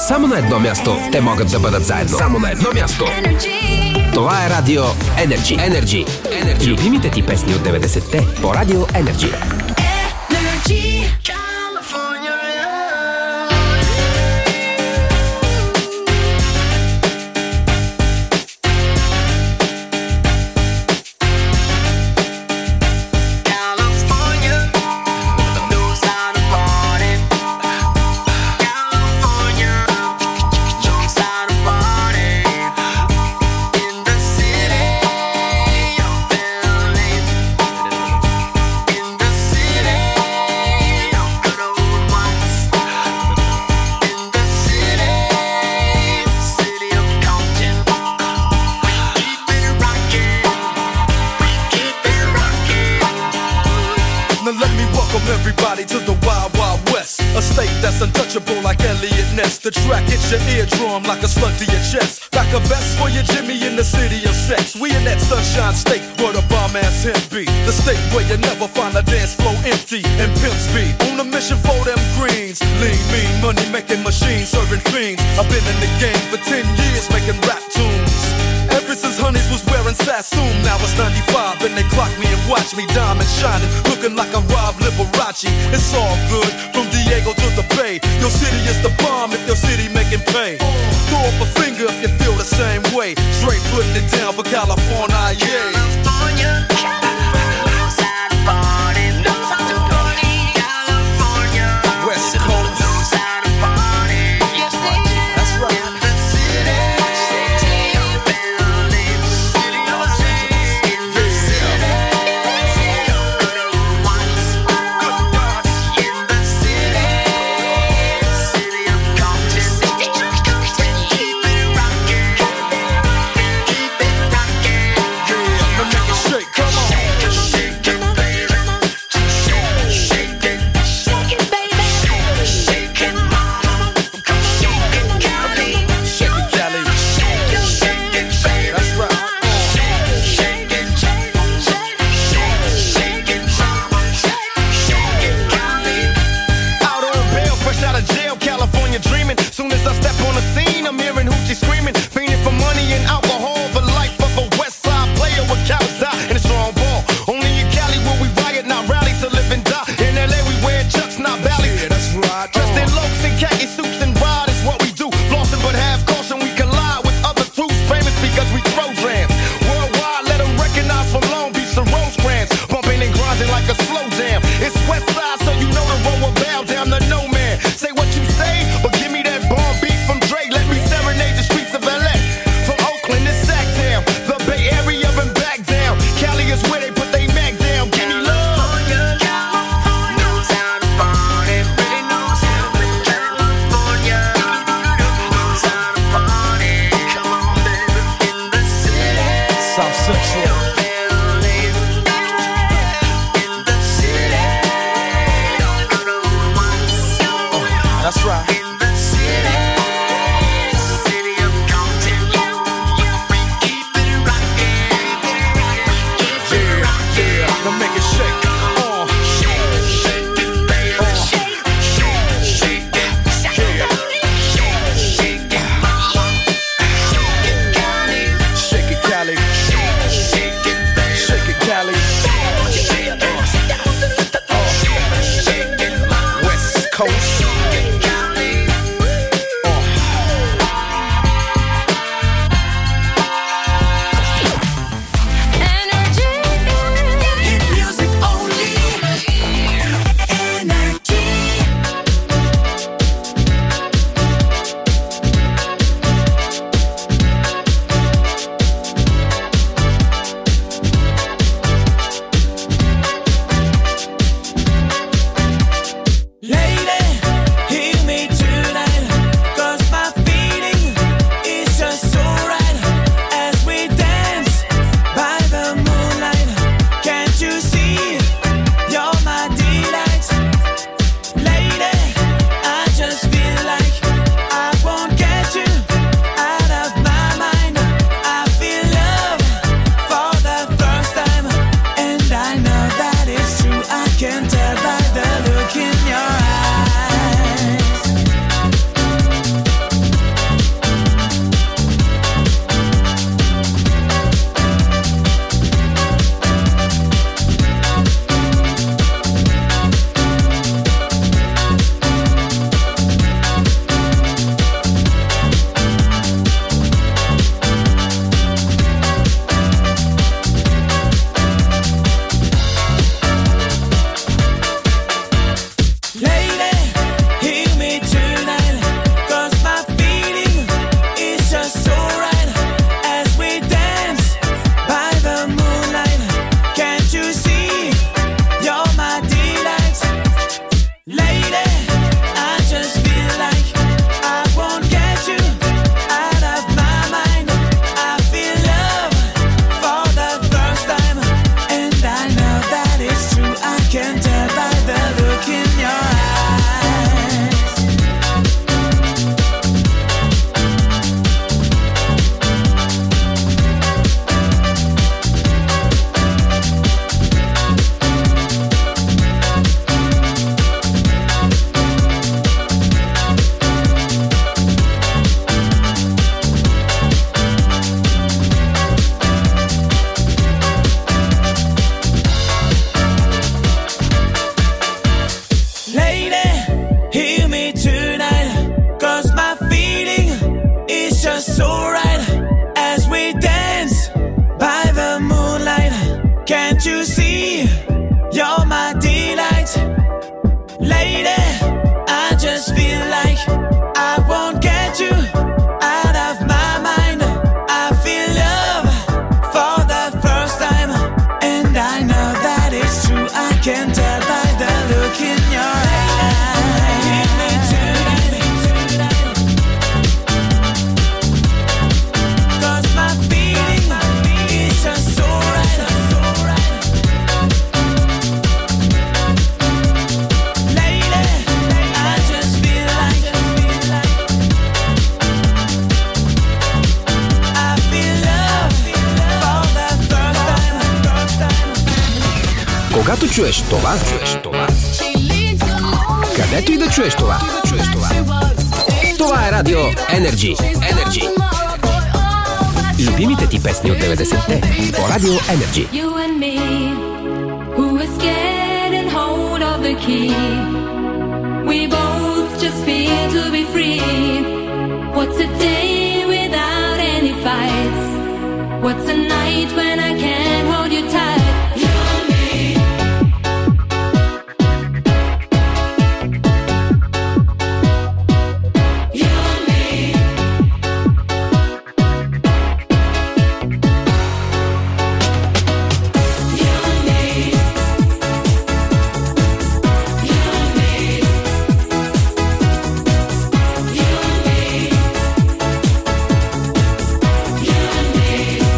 Само на едно място те могат да бъдат заедно. Само на едно място. Това е Радио Energy. Любимите ти песни от 90-те по Радио Energy. Untouchable like Elliot Ness. The track hits your eardrum like a slug to your chest. Like a vest for your Jimmy in the city of sex. We in that sunshine state where the bomb ass hemp be. The state where you never find a dance floor empty and pimp speed. On a mission for them greens. Lean, mean, money making machines serving fiends. I've been in the game for 10 years making rap tunes. Ever since Honeys was wearing Sassoon, now it's 95 and they clock me and watch me diamond shining, looking like a Rob Liberace. It's all good from Diego to the Bay. Your city is the bomb if your city making pay. Throw up a finger if you feel the same way. Straight putting it down for California, yeah. California. Say what you say, but give me that bomb beat from Dre. Let Когато чуеш това, където и да чуеш това. Това е Радио Energy. Любимите ти песни от 90-те по Радио Energy. You and me, who is scared and hold of the key. We both just feel to be free. What's a day without any fights? What's a night when I can't hold you tight? You and me. You and me. You and me. You and me. You and me. You and me.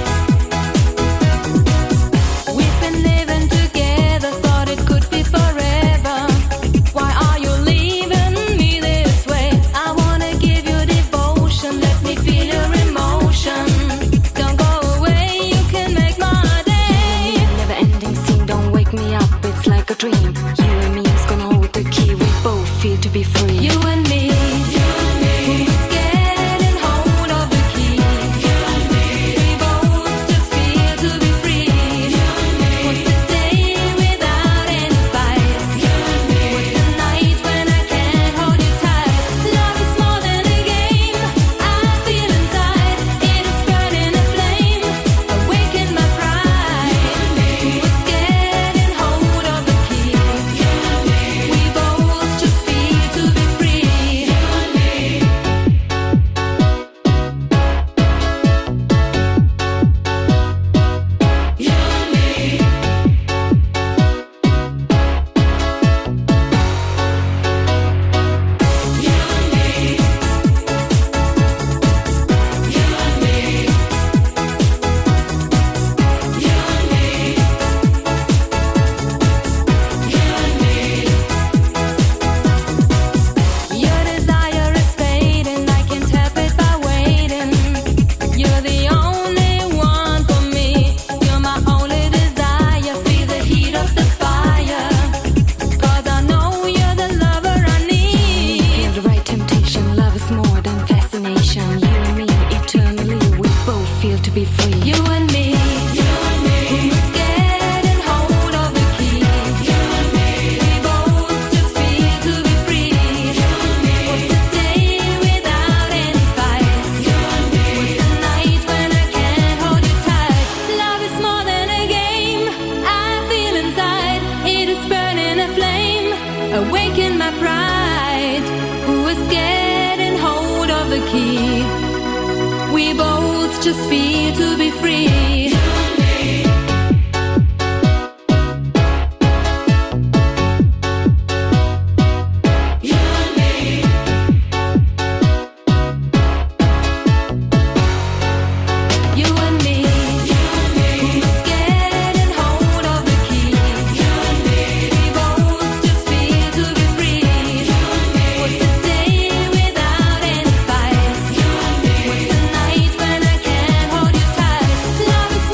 We've been living together, thought it could be forever. Why are you leaving me this way? I wanna give you devotion, let me feel your emotion. Don't go away, you can make my day. Never ending scene, don't wake me up, it's like a dream. You and me is gonna hold the key, we both feel to be free. You and me, who is scared and hold of the key. We both just feel to be free. What's a day without any fights? What's a night when I can't hold you tight? Love is more than a game, I feel inside. It is burning a flame, awaken my pride. Who is scared and hold of the key. We both just feel to be free. Your desire is fading, I can't help it by waiting. You're the only one for me. You're my only desire, feel the heat of the fire. 'Cause I know you're the lover I need. Feel the right temptation, love is more than fascination. You and me, eternally, we both feel to be free. You and me, who is scared and hold of the key. We both just feel to be free. What's a day without any fights? What's a night when I can't hold you tight? Love is more than a game, I feel inside. It is burning a flame, awaken my pride. Who is scared and hold of the key. We both just feel to be free. You and me, who is scared and hold of the key. We both just feel to be free. What's a day without any fights? What's a night when I can't hold you tight? Love is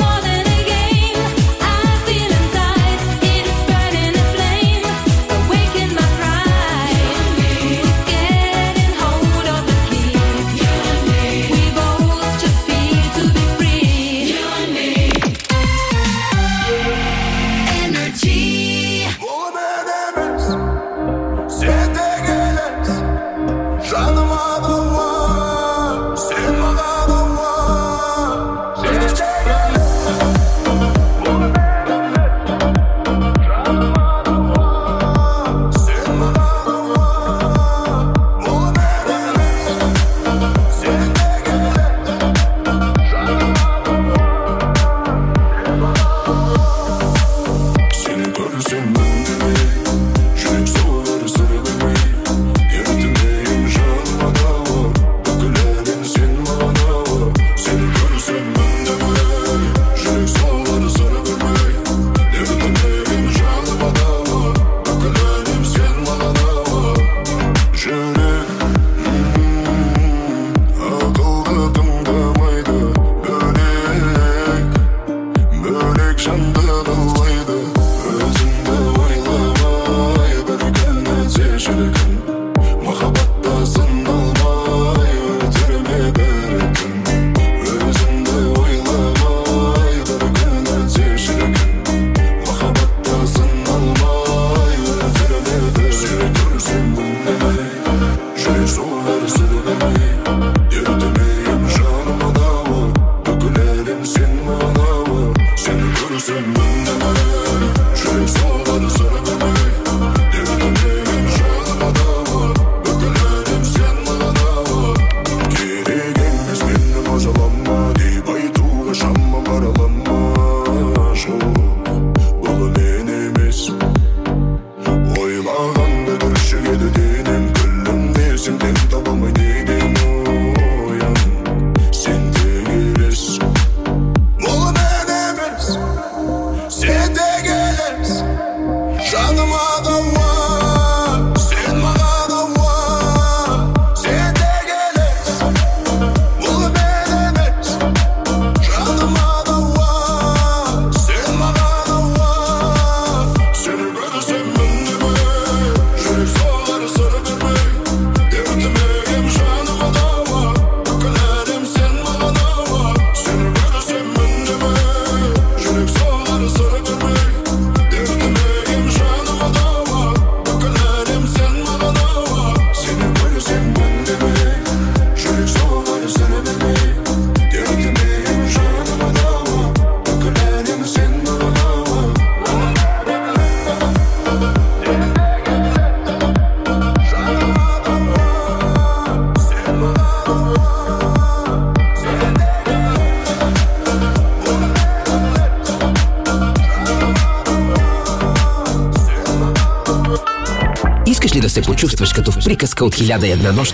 се почувстваш като в приказка от 1001 нощ.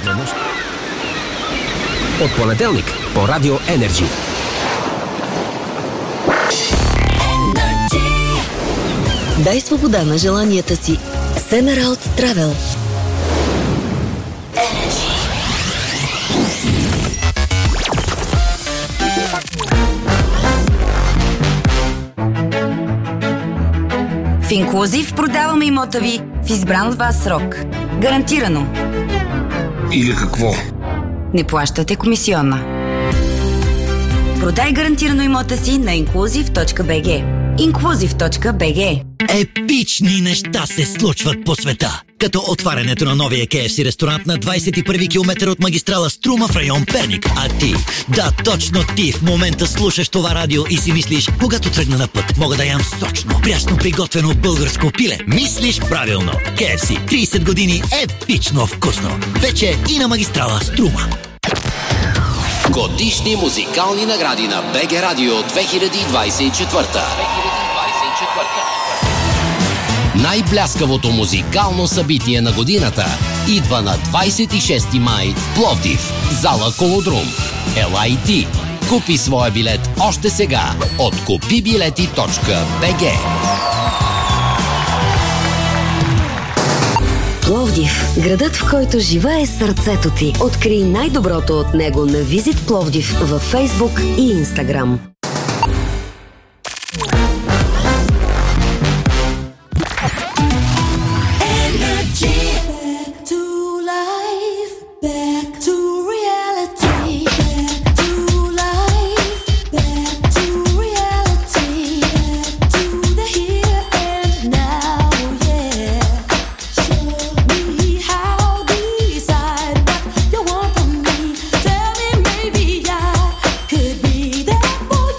От понеделник по Радио Енерджи. Дай свобода на желанията си. Семераут Травел. В Инклузив продаваме имота ви в избран от вас срок. Гарантирано. Или какво? Не плащате комисионна. Продай гарантирано имота си на inclusive.bg. Inclusive.bg. Епични неща се случват по света. Като отварянето на новия KFC ресторант на 21 км от магистрала Струма в район Перник. А ти, да, точно ти в момента слушаш това радио и си мислиш, когато тръгна на път, мога да ям сочно, прясно приготвено българско пиле. Мислиш правилно. KFC 30 години епично вкусно. Вече и на магистрала Струма. Годишни музикални награди на БГ Радио 2024. Най-бляскавото музикално събитие на годината идва на 26 май в Пловдив, зала Колодрум. Ела и ти! Купи своя билет още сега от kupibileti.bg. Пловдив, градът, в който живее сърцето ти. Открий най-доброто от него на Визит Пловдив във Фейсбук и Инстаграм. Could be there for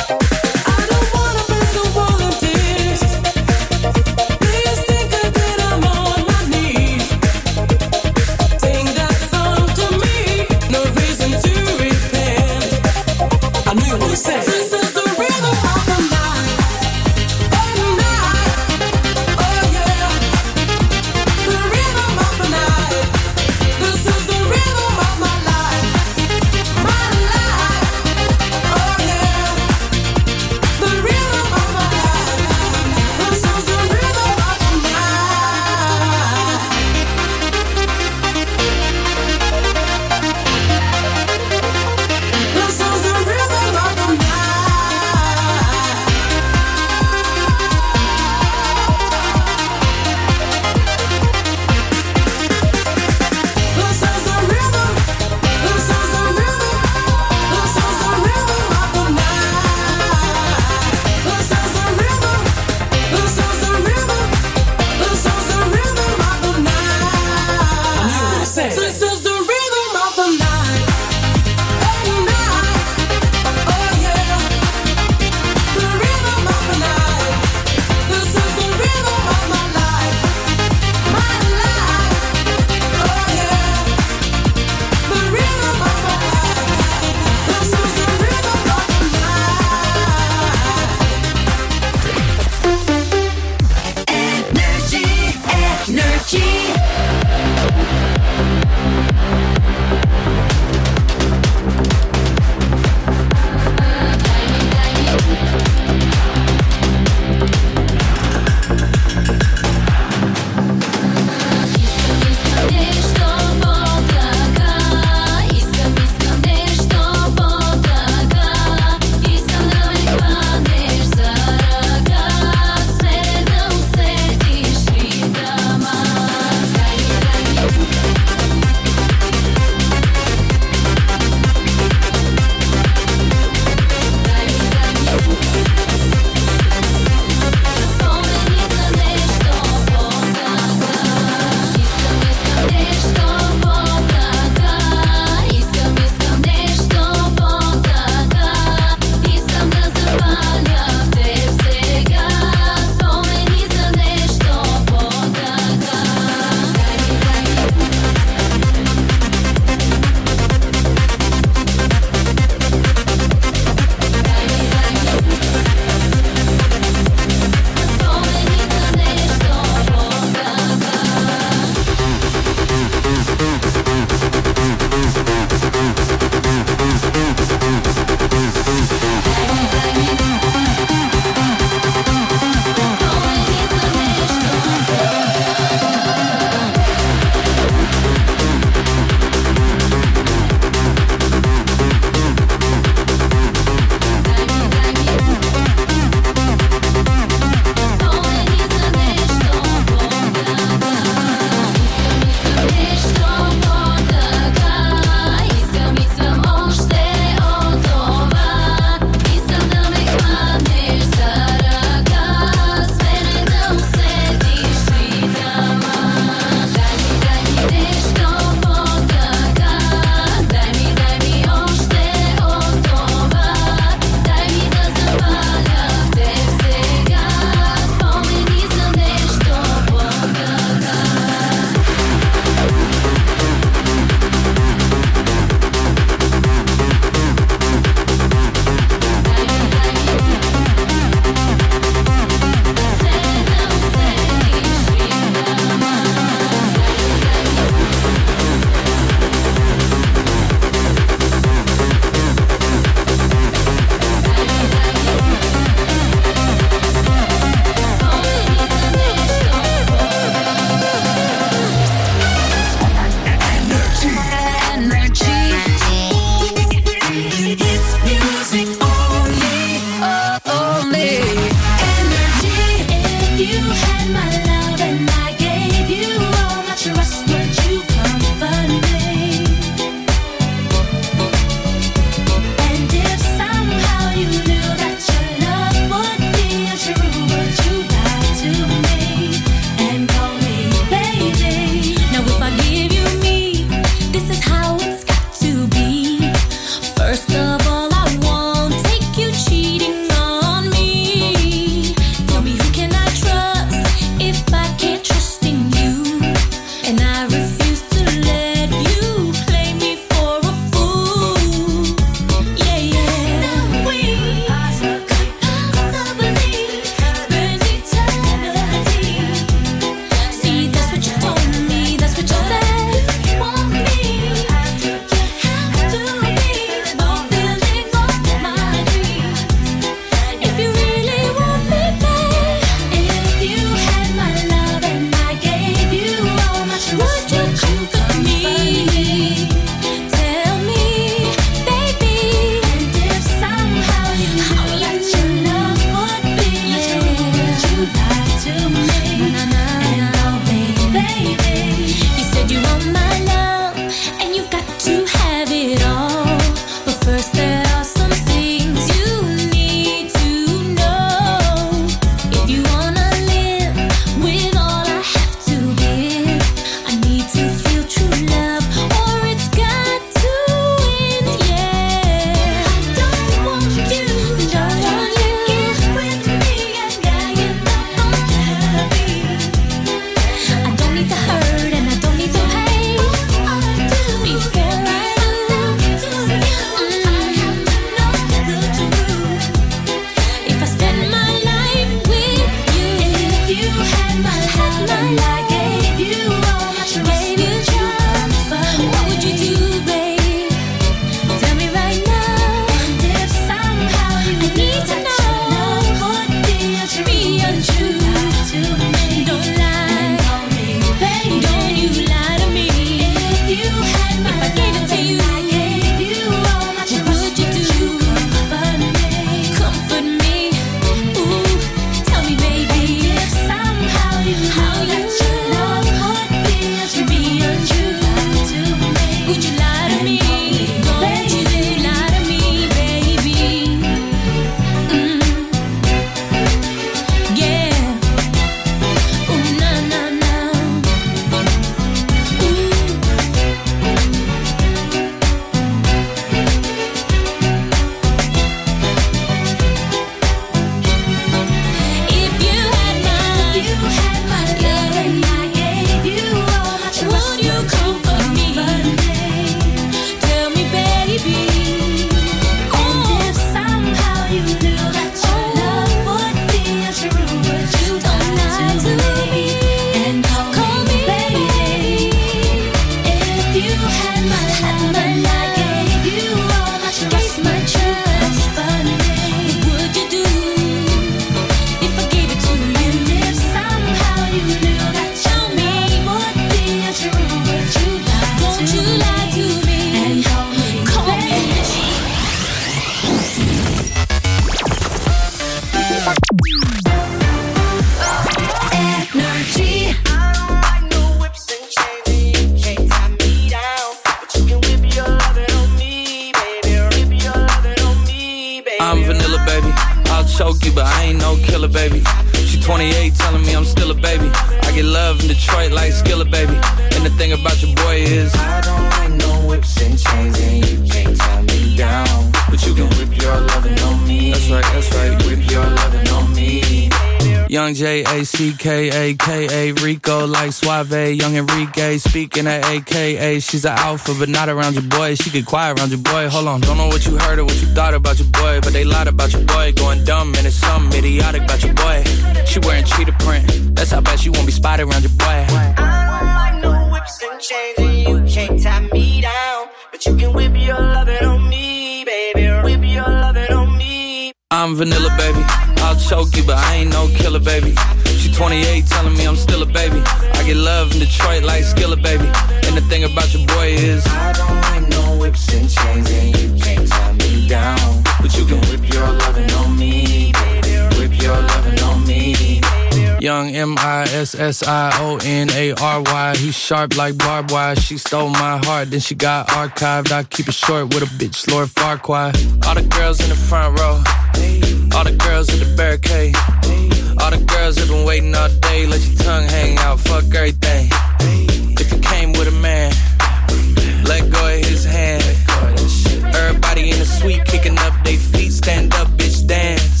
I'm vanilla, baby. I'll choke you, but I ain't no killer, baby. She 28, telling me I'm still a baby. I get love in Detroit like Skillet, baby. And the thing about your boy is I don't like no whips and chains, and you can't tie me down. But you can whip your lovin' on me. That's right, whip your lovin' on me. Young J-A-C-K-A-K-A, Rico like Suave, Young Enrique, speaking at AKA. She's an alpha, but not around your boy. She get quiet around your boy. Hold on, don't know what you heard or what you thought about your boy, but they lied about your boy. Going dumb, and it's something idiotic about your boy. She wearing cheetah print, that's how bad she won't be spotted around your boy. I don't like no whips and chains, and you can't tie me down. But you can whip your lovin' on me, baby. Whip your lovin' on me. I'm vanilla, baby. I'll choke you, but I ain't no killer, baby. She 28, telling me I'm still a baby. I get love in Detroit like Skillet, baby. And the thing about your boy is I don't like no whips and chains, and you can't tie me down. But you can whip your lovin' on me, baby. Whip your lovin' on me. Young M-I-S-S-I-O-N-A-R-Y. He's sharp like barbed wire. She stole my heart, then she got archived. I keep it short with a bitch, Lord Farquaad. All the girls in the front row, all the girls at the barricade, all the girls have been waiting all day. Let your tongue hang out, fuck everything. If you came with a man, let go of his hand. Everybody in the suite kicking up their feet. Stand up, bitch, dance.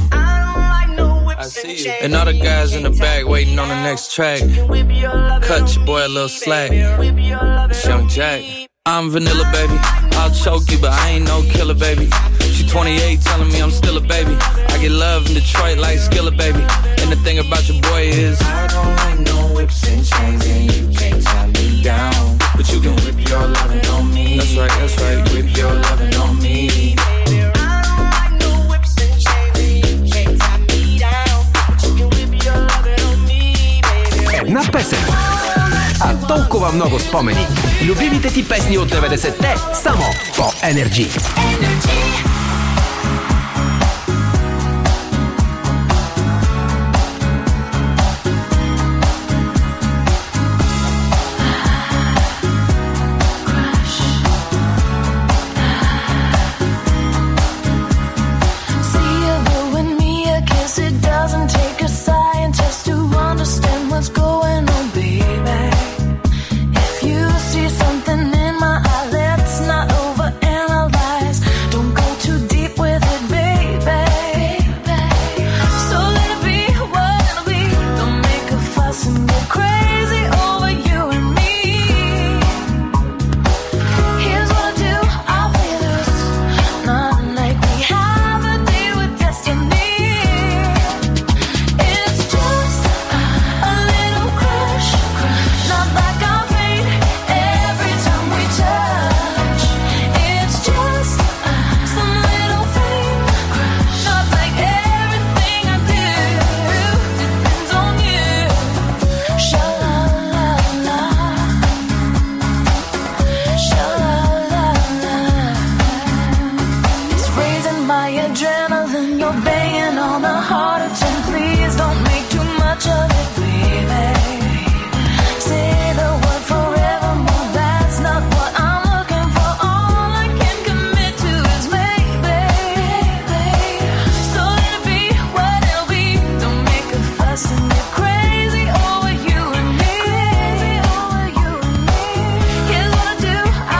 I see you. And all the guys in the back waiting on the next track. Cut your boy a little slack. It's Young Jack. I'm vanilla, baby. I'll choke you, but I ain't no killer, baby. She 28, telling me I'm still a baby. I get love in Detroit like Skillet, baby. And the thing about your boy is I don't like no whips and chains, and you can't tie me down. But you can whip your lovin' on me. That's right, whip your lovin' on me. Една песен, а толкова много спомени. Любимите ти песни от 90-те, само по Energy.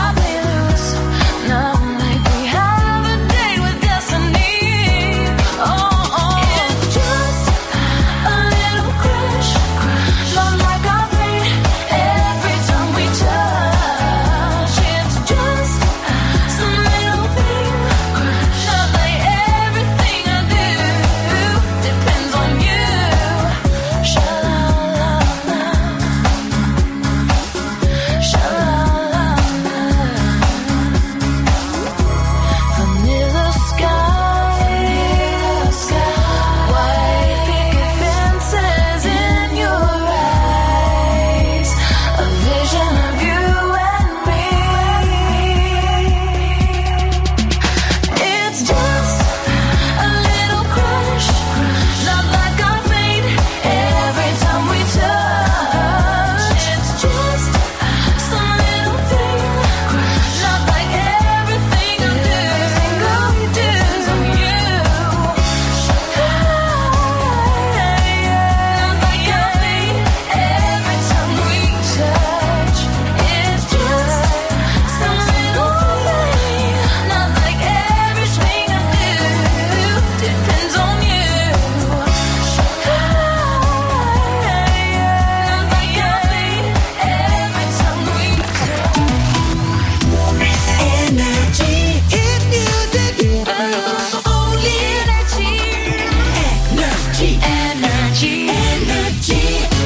Oh Only energy. Energy. Energy.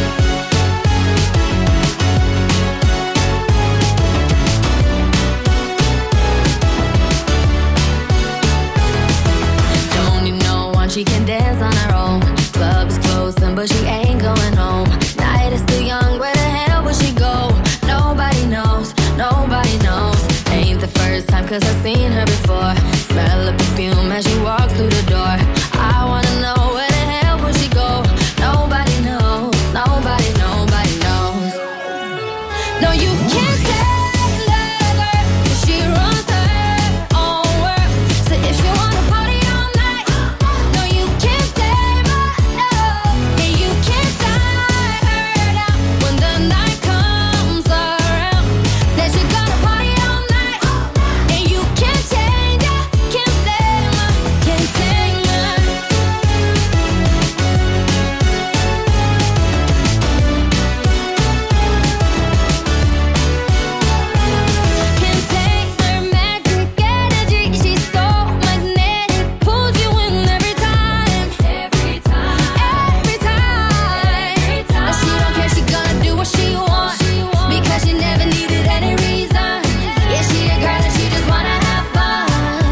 Don't you know once she can dance on her own? Club is closing, but she ain't going home. Night is still young, where the hell will she go? Nobody knows, nobody knows. Ain't the first time, cause I've seen her before. Smell of perfume as she walks through the door. I wanna know where the hell will she go? Nobody knows, nobody, nobody knows. No, you can't tell her, cause she runs her own world. So if you wanna party all night, no, you can't tame her, no. And you can't tie her down when the night comes around. Says you're gonna party all night, and you can't change her, can't tame her, can't tame her. Can't take her magic energy. She's so magnetic, pulls you in every time. Every time. Every time. But she don't care, she gonna do what she wants. Because she never needed any reason. Yeah, she a girl and she just wanna have fun.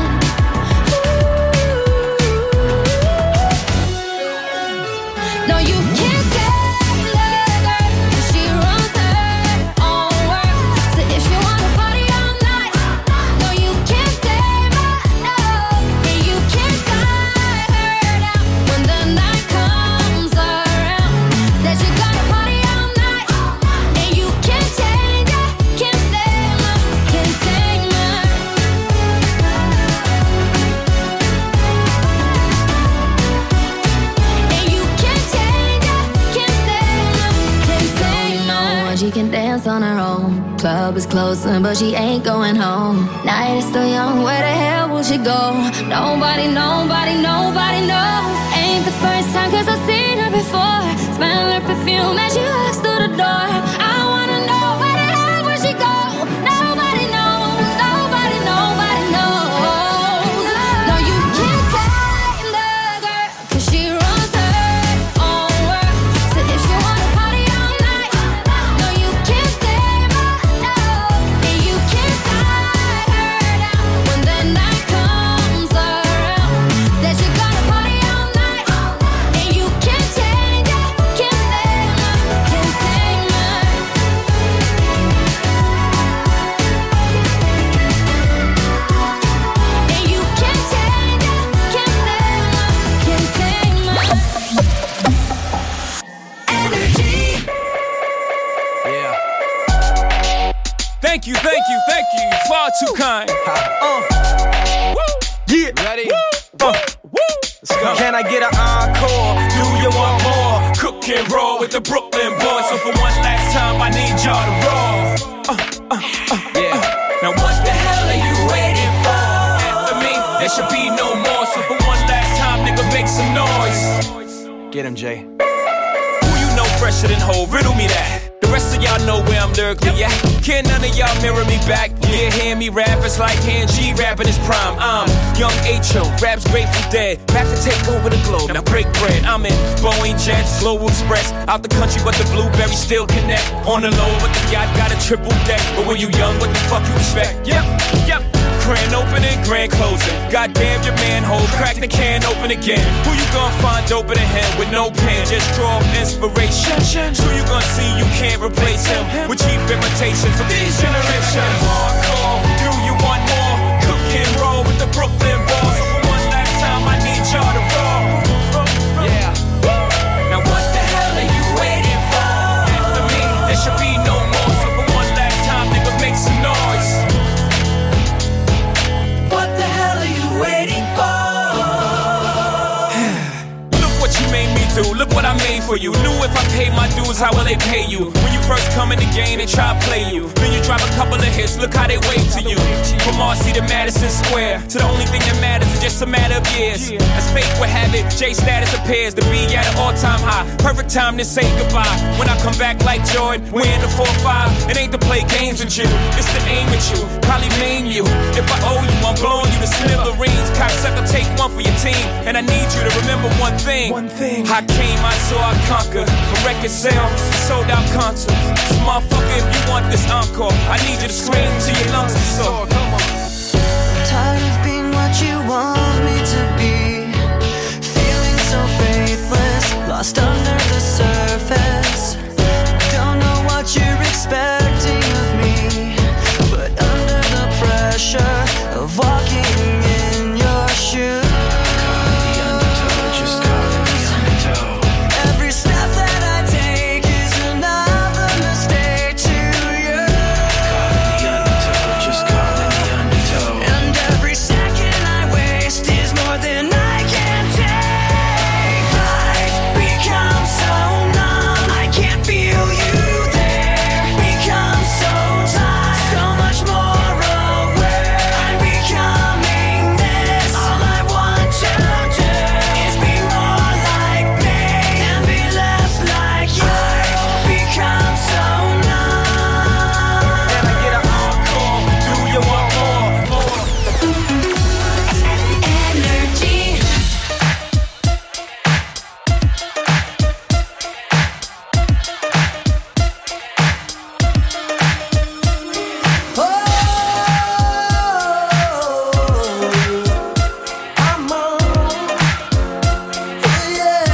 No, you can't tell her, cause she runs her own world. So if you wanna party all night, no, you can't tame her, no. And you can't tie her down when the night comes around. Says you're gonna party all night, and you can't change her, can't tame her, can't tame her. And you can't change her, can't tame her, can't tame her. She can dance on her own. Club is closing, but she ain't going home. Night is still young, where the hell will she go? Nobody, nobody, nobody knows. Ain't the first time, cause I've seen her before. Smell her perfume as she walks through the door. I wanna know where the hell will she go? Nobody knows, nobody, nobody knows. No, you can't tame the girl, cause she runs her own world. So if you wanna party all night, no, you can't tame her, no. And you can't tie her down when the night comes around. Says you're gonna party all night, and you can't change her, can't tame her, can't tame her. And you can't change her, can't tame her, can't tame her. Energy. Yeah. Thank you, thank you, thank you. Far too kind. Woo. Yeah. Ready? Woo. Let's go. Can I get an encore? Do you want more? Cook and roll with the Brooklyn boys. So for one last time, I need y'all to roll. Yeah. Now what the hell are you waiting for? After me, there should be no more. So for one last time, nigga, make some noise. Get him, Jay. Who you know fresher than Ho? Riddle me that. The rest of y'all know where I'm lyrically at. Can none of y'all mirror me back? Yeah, hear me rap, it's like hand G rapping his prime. I'm young H.O., raps Grateful Dead. Back to take over the globe, now break bread. I'm in Boeing Jets, Global Express. Out the country, but the blueberries still connect. On the low, but the yacht got a triple deck. But when you young, what the fuck you expect? Yep. Grand opening, grand closing. Goddamn your manhole, crack the can open again. Who you gonna find open in him with no pen? Just draw inspiration. Who you gonna see you can't replace him with cheap imitations of these generations? Hardcore, do you want more? Cook and roll with the Brooklyn boys. So for one last time, I need y'all to roll. Yeah. Now what the hell are you waiting for? After me, there should be no more. So for one last time, nigga, make some noise. What the hell are you waiting for? Look what you made me do. Look what I made play for you. Knew if I paid my dues, how will they pay you? When you first come in the game, they try to play you. Then you drop a couple of hits, look how they wait to you. From Marcy to Madison Square, to the only thing that matters is just a matter of years. As fate would have it, J status appears to be at an all-time high. Perfect time to say goodbye. When I come back like Jordan, we're in the 4-5. It ain't to play games with you, it's to aim at you, probably maim you. If I owe you, I'm blowing you to smithereens. Cocksucker, take one for your team, and I need you to remember one thing. I came, I saw, I conquer. From record sales, sold out concerts. So motherfucker, if you want this encore, I need you to scream till your lungs are sore. Come on. Tired of being what you want me to be, feeling so faithless, lost under the surface. Don't know what you're expecting of me, but under the pressure of walking in your shoes, every step that I take is another mistake to you. And every second I waste is more than I can take. I've become so numb, I can't feel you there. Become so tired, so much more aware. I'm becoming this. All I want to do is be more like me and be less like you. I've become so numb. Can I get an encore? Do you want more? Energy. I'm on, yeah.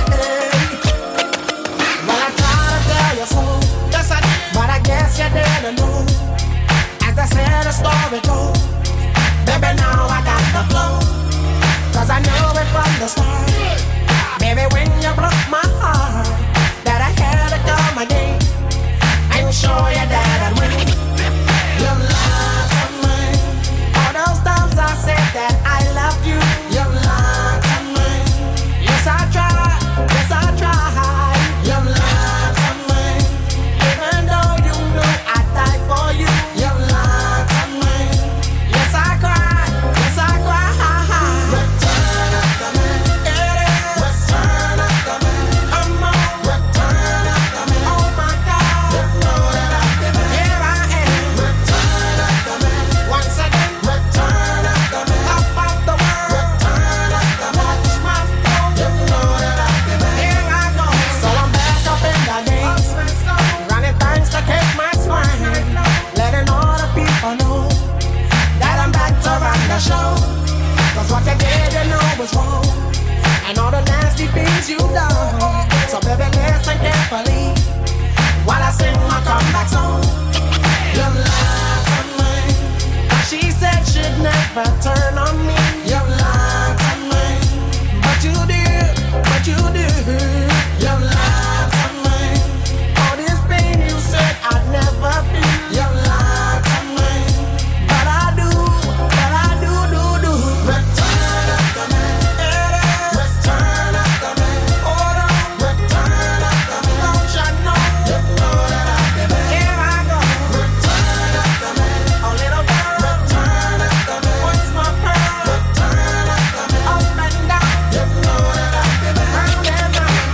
Well, I tried to tell you so, yes I did, but I guess you didn't know. As they say the story goes, baby, now I got the flow. 'Cause I knew it from the start, baby, when you broke my heart, that I had to come again and show you that I'd win. You lied to me. All those times I said that I love you, you lied to me. Yes, I tried, yes, I tried. You lied to me. Even though you knew I'd die for you, you lied to me. Yes, I cried, yes, I cried. Return up to me. It is. Return up to me. Come on. Return up to me. Oh my God. You know that I give it. Here I am. Return up to me. Once again. Return up to me. Top of the world. Return up to me. Watch my flow. You know that I give it. Here I go. So I'm back up in the game, running things to keep my swing, letting all the people know that I'm back to run the show. 'Cause what you did, you know was wrong, and all the nasty things you done. So baby, listen carefully while I sing my comeback song. You lied to me, 'cause she said she'd never turn on me. You lied to me, but you did, but you did. You lied to me, all this pain you said I'd never feel. You lied to me, but I do, do. Return up to me. It is. Return up to me. Hold on. Return up to me. Don't you know? You know that I give it. Here I go. Return up to me. A little girl. Return up to me. What's my pearl? Return up to me. Up and down. You know that I give it. Round and round.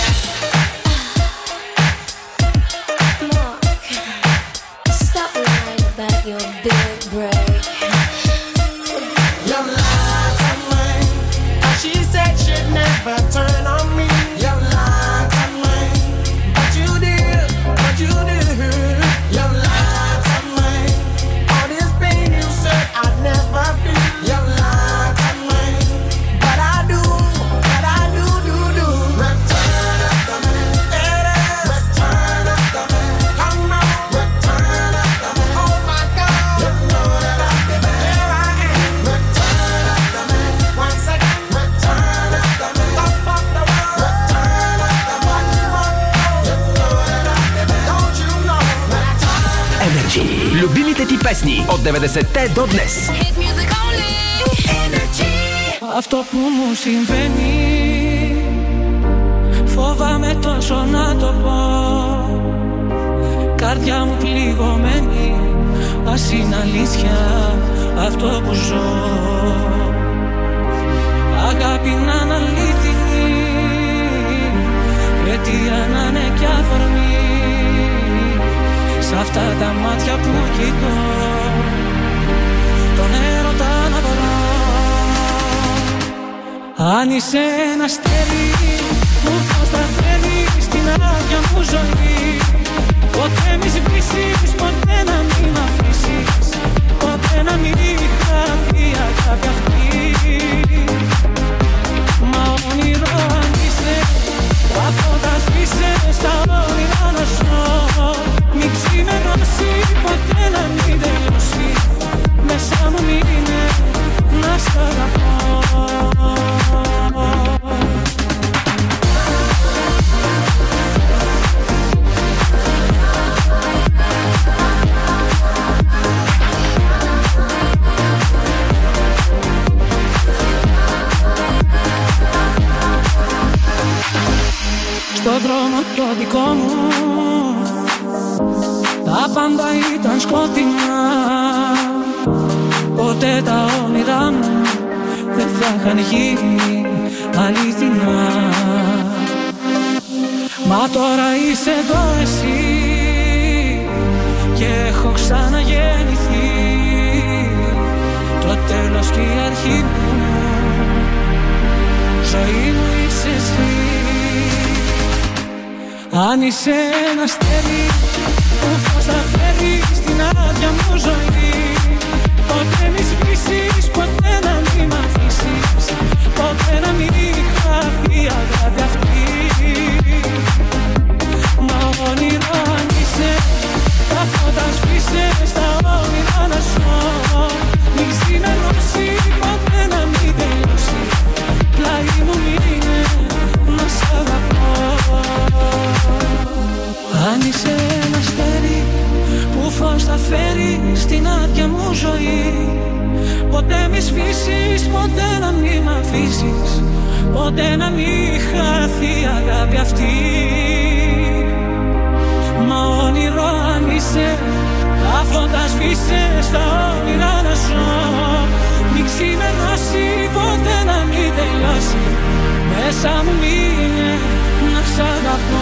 Mark, stop lying about your big break. You lied to me, 'cause she said she'd never turn on me. You lied to me, but you did, but you did. You lied to me, all this pain you said I'd never feel. You lied to me, but I do, do. Return up to me. It is. Return up to me. Come on. Return up to me. Oh my God. You know that I give it. Here I am. Return up to me. Once again. Return up to me. Top of the world. Return up to me. You know that I give it. Don't you know that I talk? Energy. Любимите ти песни от 90-те до днес. Hit music only. Energy. Αυτό που μου συμβαίνει Φοβάμαι τόσο να το πω. Καρδιά μου πληγωμένη, ας είναι αλήθεια αυτό που ζω. Αγάπη να είναι αλήθινη, αιτία να είναι κι αφορμή. Σ' αυτά τα μάτια που κοιτώ, τον έρωτα να βρω. Αν είσαι ένα αστέρι που φως θα φέρει στην άδεια μου ζωή, ποτέ μη σβήσεις, ποτέ να μην μ' αφήσεις, ποτέ να μην χαθεί η αγάπη αυτή. Μα όνειρο αν είσαι, τα φώτα σβήσε, στα όνειρα να ζω. Μη ξημερώσει, ποτέ να μην τελειώσει, μέσα μου μείνε να σ' αγαπώ. Στο δρόμο το δικό μου τα πάντα ήταν σκοτεινά. Ποτέ τα όνειρά μου δεν θα είχαν γίνει αληθινά. Μα τώρα είσαι εδώ εσύ και έχω ξαναγεννηθεί. Το τέλος και η αρχή μου, ζωή μου είσαι εσύ. Αν είσαι ένα αστέρι που φως θα φέρει στην άδεια μου ζωή, ποτέ μη σβήσεις, ποτέ να μην μ' αφήσεις, ποτέ να μην χαθεί η αγάπη αυτή. Μα όνειρο αν είσαι, τα φώτα σβήσε, στα όνειρα να ζω. Μη ξημερώσει, ποτέ να μην τελειώσει, πλάι μου μείνε να σ' αγαπώ. Αν είσαι ένα αστέρι που φως θα φέρει στην άδεια μου ζωή, ποτέ μη σβήσεις, ποτέ να μην μ' αφήσεις, ποτέ να μην χαθεί η αγάπη αυτή. Μα όνειρο αν είσαι, τα φώτα σβήσε, στα όνειρα να ζω. Μη ξημερώσει, ποτέ να μην τελειώσει, μέσα μου μείνε να σ' αγαπώ.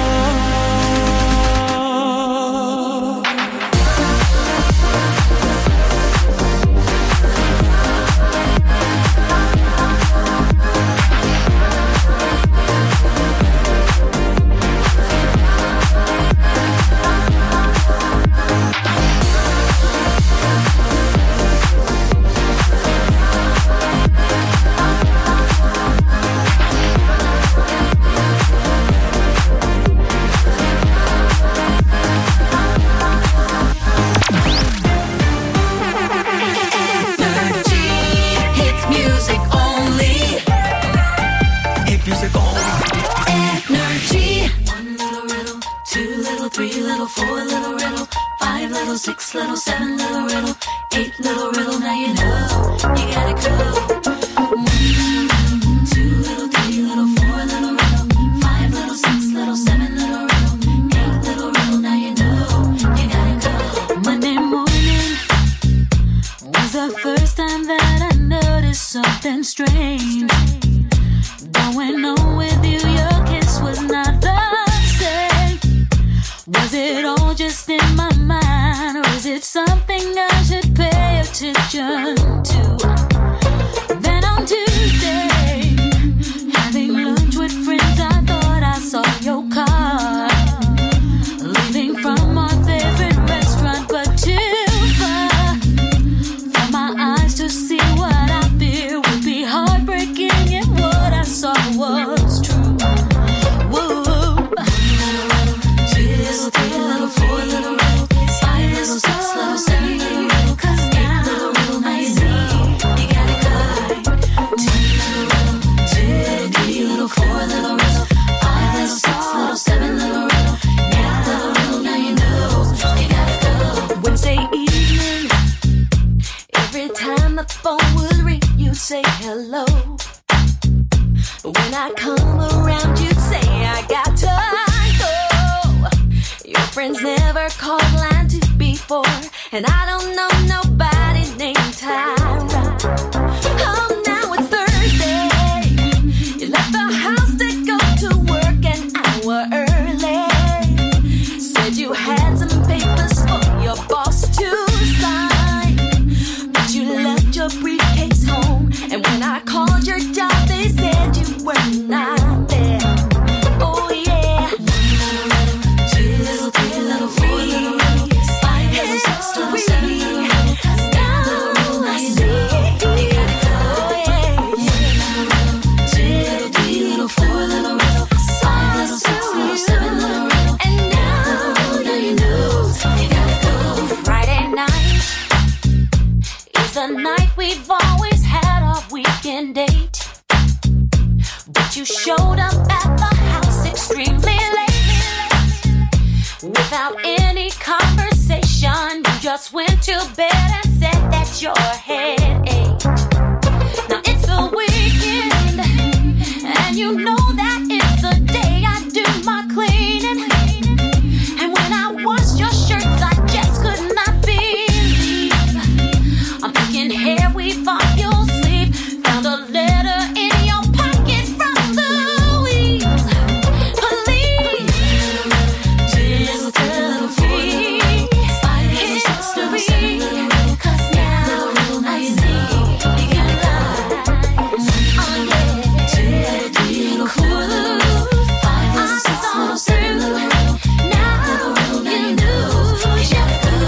say hello. When I come around, you say I got friends never called line to before, and I don't know nobody named Tyra. Oh, now it's Thursday. You left the house to go to work an hour early. Said you had some papers for your boss to sign, but you left your briefcase home. And when I called your job, they said you were not there. Oh yeah. 2 little, 3 little, 4 little, 5 little, 6 little, 7 little, the night we've always had our weekend date, but you showed up at the house extremely late. Without any conversation, you just went to bed and said that your head ached. Now it's the weekend, and you know that it's the day I do my cleaning. And when I washed your shirts, I just could not believe. I'm thinking, here we've off your sleeve. Found a letter in your pocket from Louise. Please, just a little free. History, 'cause now I see you got a lie. Oh yeah, 2 little, 3 little, 4 little, 5 little, 6 little, 7 little. Now you know you gotta go.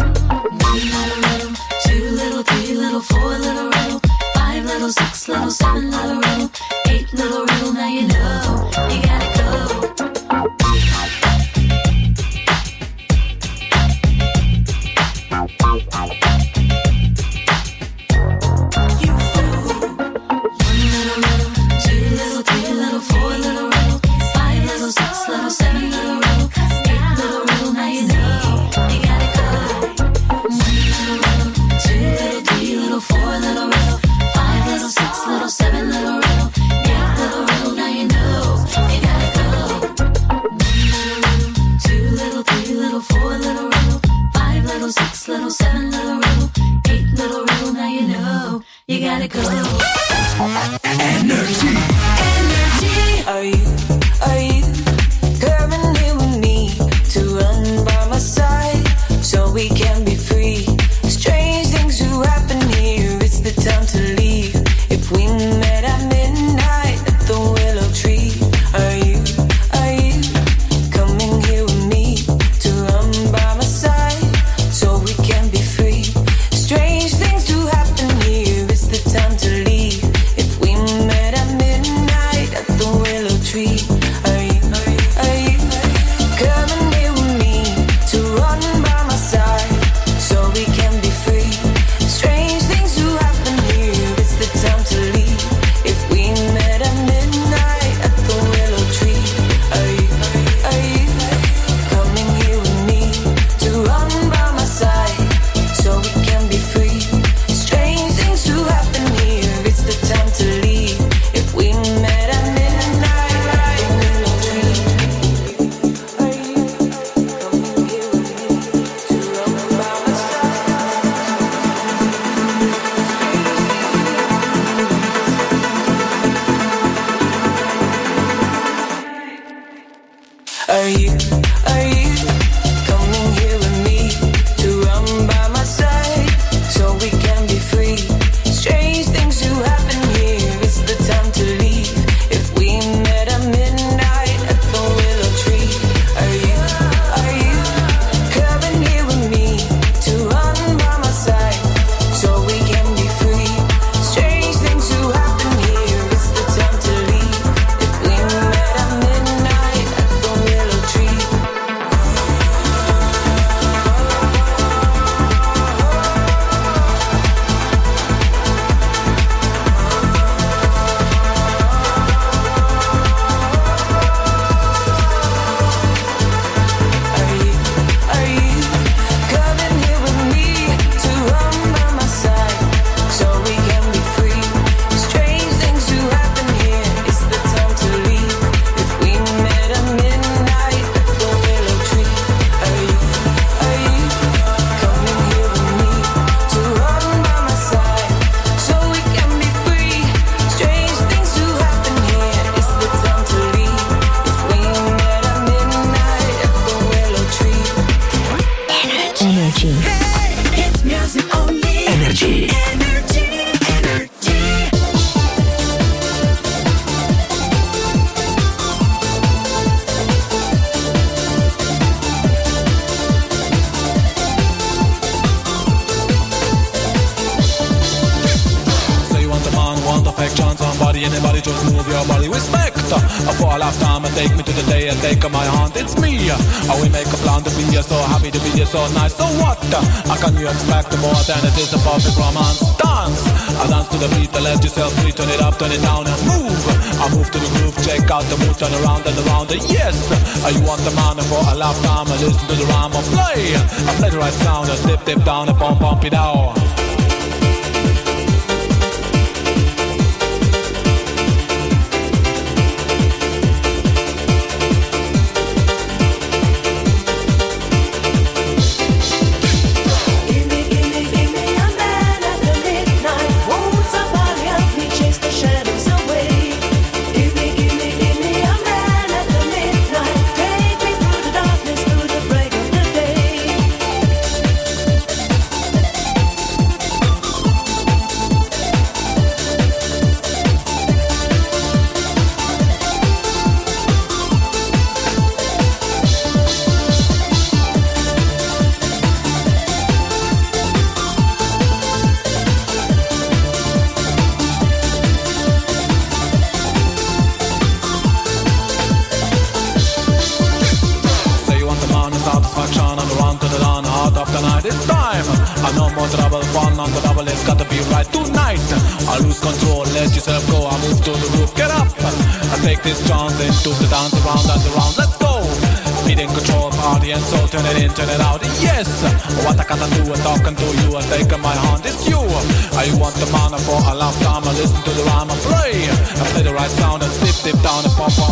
2 little, 3 little, 4 little riddle, 5 little, 6 little, 7 little riddle, 8 little riddle. Now you know you gotta go. You fool. 1 little riddle, 2 little, 3 little, 4 little riddle, 5 little, 6 little, 7 little riddle, 8 little riddle. Now you know you gotta go. 1 little riddle, 2 little, 3 little, 4 little riddle, 5 little, 6 little, 7 little riddle, 8 little riddle. Now you know you gotta go. 1 little riddle, 2 little, 3 little, 4 little riddle, 5 little, 6 little, 7 little riddle, 8 little riddle. Now you know you gotta go. Energy. Are you coming here with me to run by my side so we can be free? Strange things do happen here, it's the time to leave. If we met at midnight at the willow tree, are you coming here with me to run by my side so we can be free? Strange things do happen here, it's the time to leave. If we met at midnight at the willow tree, are you coming here with me to run by my side so we can be free? Strange things do happen here, it's the time to leave. If we met at midnight at the willow tree, are you coming here with me to run by my side so we can be free? Strange things do happen here, it's the time to leave. If we met at midnight at the willow tree, are you coming here with me to run by my side? Are you coming here with me to run by my side so we can be free? Strange things do happen here, it's the time to leave. If we met at midnight at the willow tree, are you coming here with me to run by my side so we can be free? Strange things do happen here, it's the time to leave. If we met at midnight at the willow tree. just move your body, respect. For a lifetime and take me to the day and take my hand, it's me. We make a plan to be so happy to be so nice. So what? Can you expect more than it is a perfect romance? Dance, I dance to the beat, let yourself free, turn it up, turn it down and move. I move to the groove, check out the mood, turn around and around. Yes, you want the man for a lifetime, listen to the rhyme or play. I play the right sound, dip, dip down and bump it out. Turn it out, yes. What I gotta do is talking to you and taking my hand, it's you. I want the man for a lifetime, I listen to the rhyme and play. I play the right sound and dip, dip down and pop